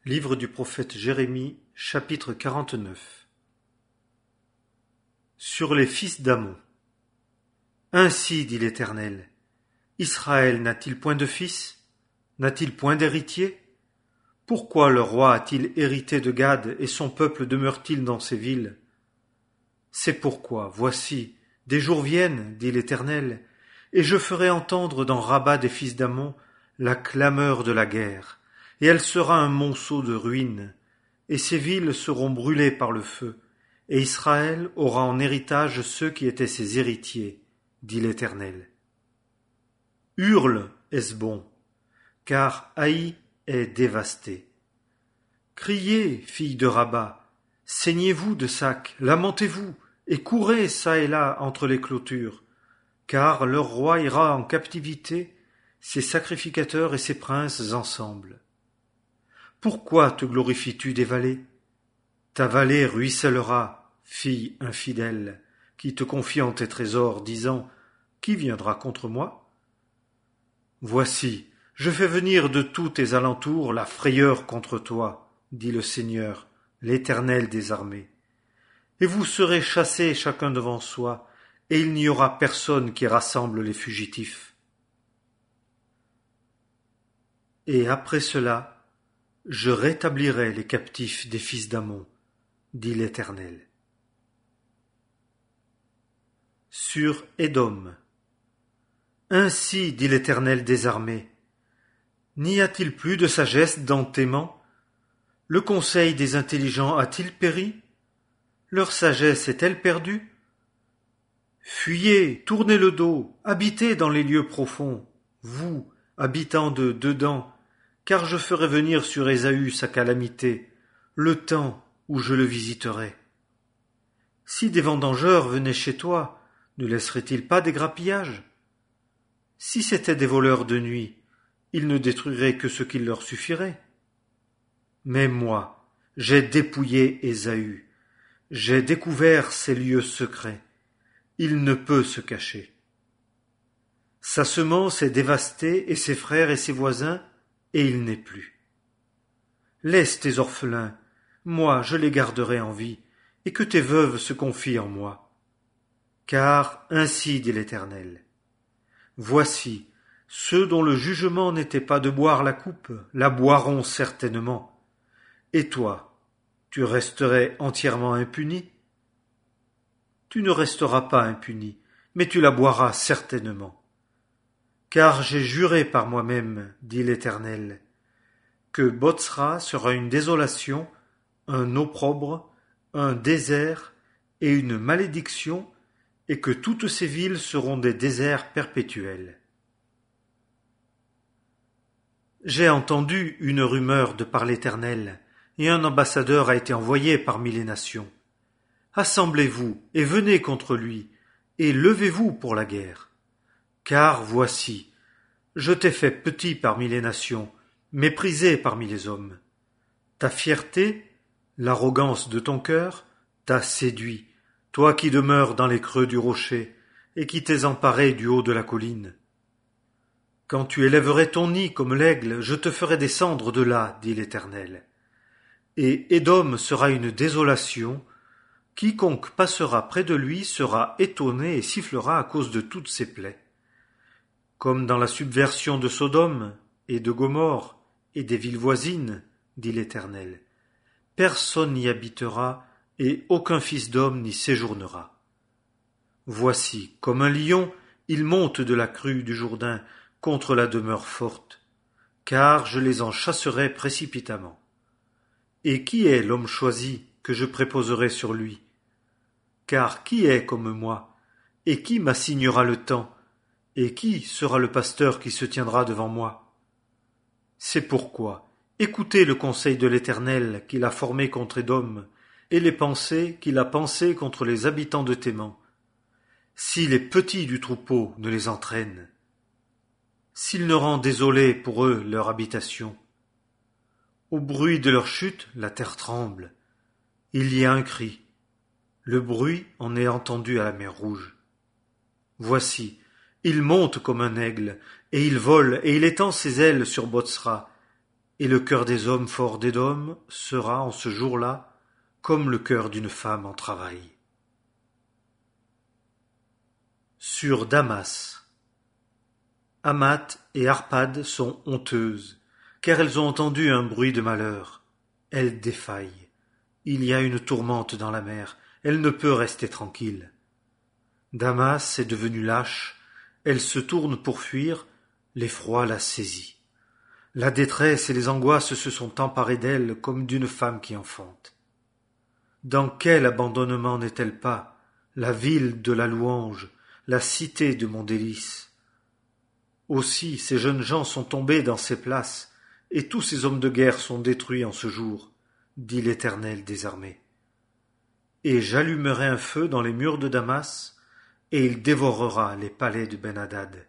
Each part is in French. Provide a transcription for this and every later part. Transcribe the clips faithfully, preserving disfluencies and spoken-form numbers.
Livre du prophète Jérémie, chapitre quarante-neuf. Sur les fils d'Ammon. Ainsi dit l'Éternel, Israël n'a-t-il point de fils? N'a-t-il point d'héritier? Pourquoi le roi a-t-il hérité de Gad et son peuple demeure-t-il dans ses villes? C'est pourquoi, voici, des jours viennent, dit l'Éternel, et je ferai entendre dans Rabba des fils d'Ammon la clameur de la guerre, et elle sera un monceau de ruines, et ses villes seront brûlées par le feu, et Israël aura en héritage ceux qui étaient ses héritiers, dit l'Éternel. Hurle, Hesbon, car Haï est dévasté. Criez, filles de Rabba, saignez-vous de sac, lamentez-vous, et courez çà et là entre les clôtures, car leur roi ira en captivité, ses sacrificateurs et ses princes ensemble. Pourquoi te glorifies-tu des vallées? Ta vallée ruissellera, fille infidèle, qui te confiant tes trésors, disant « Qui viendra contre moi ?» Voici, je fais venir de tous tes alentours la frayeur contre toi, dit le Seigneur, l'Éternel des armées. Et vous serez chassés chacun devant soi, et il n'y aura personne qui rassemble les fugitifs. Et après cela, je rétablirai les captifs des fils d'Ammon, dit l'Éternel. Sur Édom. Ainsi dit l'Éternel des armées, n'y a-t-il plus de sagesse dans Théman? Le conseil des intelligents a-t-il péri? Leur sagesse est-elle perdue? Fuyez, tournez le dos, habitez dans les lieux profonds, vous, habitants de dedans, car je ferai venir sur Ésaü sa calamité, le temps où je le visiterai. Si des vendangeurs venaient chez toi, ne laisseraient-ils pas des grappillages? Si c'étaient des voleurs de nuit, ils ne détruiraient que ce qu'il leur suffirait. Mais moi, j'ai dépouillé Ésaü, j'ai découvert ses lieux secrets, il ne peut se cacher. Sa semence est dévastée et ses frères et ses voisins, et il n'est plus. Laisse tes orphelins, moi je les garderai en vie, et que tes veuves se confient en moi. Car ainsi dit l'Éternel, voici, ceux dont le jugement n'était pas de boire la coupe, la boiront certainement. Et toi, tu resterais entièrement impuni? Tu ne resteras pas impuni, mais tu la boiras certainement. Car j'ai juré par moi-même, dit l'Éternel, que Botsra sera une désolation, un opprobre, un désert et une malédiction, et que toutes ces villes seront des déserts perpétuels. J'ai entendu une rumeur de par l'Éternel, et un ambassadeur a été envoyé parmi les nations. Assemblez-vous et venez contre lui, et levez-vous pour la guerre. Car voici, je t'ai fait petit parmi les nations, méprisé parmi les hommes. Ta fierté, l'arrogance de ton cœur, t'a séduit, toi qui demeures dans les creux du rocher, et qui t'es emparé du haut de la colline. Quand tu élèverais ton nid comme l'aigle, je te ferai descendre de là, dit l'Éternel. Et Édom sera une désolation, quiconque passera près de lui sera étonné et sifflera à cause de toutes ses plaies. Comme dans la subversion de Sodome et de Gomorrhe et des villes voisines, dit l'Éternel, personne n'y habitera et aucun fils d'homme n'y séjournera. Voici, comme un lion, il monte de la crue du Jourdain contre la demeure forte, car je les en chasserai précipitamment. Et qui est l'homme choisi que je préposerai sur lui? Car qui est comme moi, et qui m'assignera le temps? Et qui sera le pasteur qui se tiendra devant moi? C'est pourquoi, écoutez le conseil de l'Éternel qu'il a formé contre Édom, et les pensées qu'il a pensées contre les habitants de Théman. Si les petits du troupeau ne les entraînent, s'il ne rend désolé pour eux leur habitation, au bruit de leur chute, la terre tremble. Il y a un cri. Le bruit en est entendu à la mer Rouge. Voici, il monte comme un aigle, et il vole, et il étend ses ailes sur Botsra, et le cœur des hommes forts d'Édom sera en ce jour-là comme le cœur d'une femme en travail. Sur Damas. Hamath et Arpad sont honteuses, car elles ont entendu un bruit de malheur. Elles défaillent. Il y a une tourmente dans la mer, elle ne peut rester tranquille. Damas est devenue lâche, elle se tourne pour fuir, l'effroi la saisit. La détresse et les angoisses se sont emparées d'elle comme d'une femme qui enfante. Dans quel abandonnement n'est-elle pas, la ville de la louange, la cité de mon délice? Aussi ces jeunes gens sont tombés dans ces places, et tous ces hommes de guerre sont détruits en ce jour, dit l'Éternel des armées. Et j'allumerai un feu dans les murs de Damas, et il dévorera les palais de Ben-Hadad.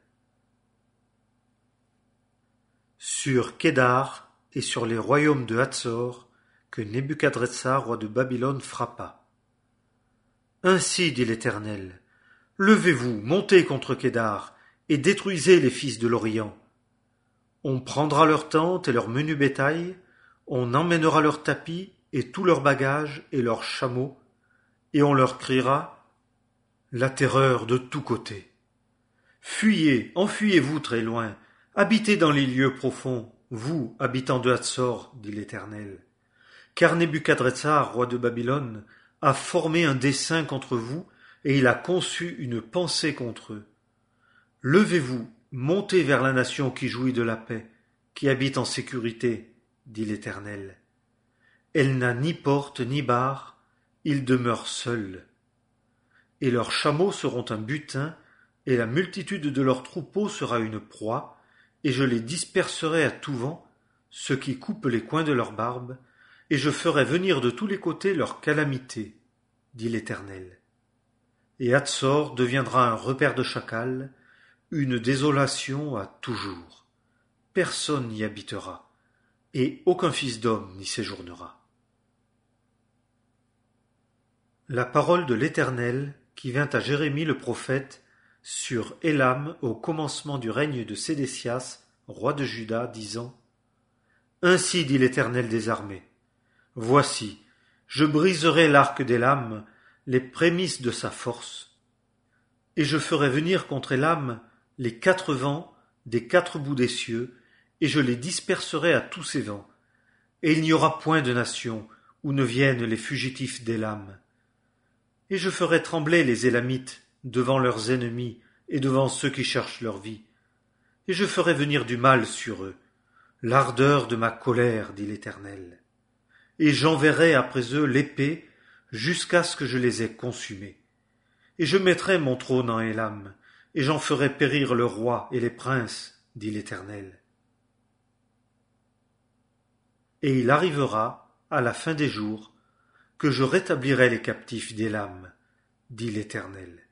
Sur Kédar et sur les royaumes de Hatzor, que Nebuchadrezzar, roi de Babylone, frappa. Ainsi dit l'Éternel, levez-vous, montez contre Kédar, et détruisez les fils de l'Orient. On prendra leurs tentes et leur menu bétail, on emmènera leurs tapis et tous leurs bagages et leurs chameaux, et on leur criera la terreur de tous côtés. Fuyez, enfuyez-vous très loin, habitez dans les lieux profonds, vous, habitants de Hatzor, dit l'Éternel. Car Nebuchadrezzar, roi de Babylone, a formé un dessein contre vous, et il a conçu une pensée contre eux. Levez-vous, montez vers la nation qui jouit de la paix, qui habite en sécurité, dit l'Éternel. Elle n'a ni porte ni barre, ils demeurent seuls. Et leurs chameaux seront un butin, et la multitude de leurs troupeaux sera une proie, et je les disperserai à tout vent, ceux qui coupent les coins de leurs barbes, et je ferai venir de tous les côtés leur calamité, dit l'Éternel. Et Hatzor deviendra un repaire de chacals, une désolation à toujours. Personne n'y habitera, et aucun fils d'homme n'y séjournera. La parole de l'Éternel qui vint à Jérémie le prophète sur Élam au commencement du règne de Sédécias, roi de Juda, disant « Ainsi dit l'Éternel des armées, voici, je briserai l'arc d'Élam, les prémices de sa force, et je ferai venir contre Élam les quatre vents des quatre bouts des cieux, et je les disperserai à tous ces vents, et il n'y aura point de nation où ne viennent les fugitifs d'Élam. Et je ferai trembler les Élamites devant leurs ennemis et devant ceux qui cherchent leur vie, et je ferai venir du mal sur eux, l'ardeur de ma colère, dit l'Éternel. Et j'enverrai après eux l'épée jusqu'à ce que je les ai consumés. Et je mettrai mon trône en Élam, et j'en ferai périr le roi et les princes, dit l'Éternel. Et il arrivera, à la fin des jours, que je rétablirai les captifs d'Élam, dit l'Éternel.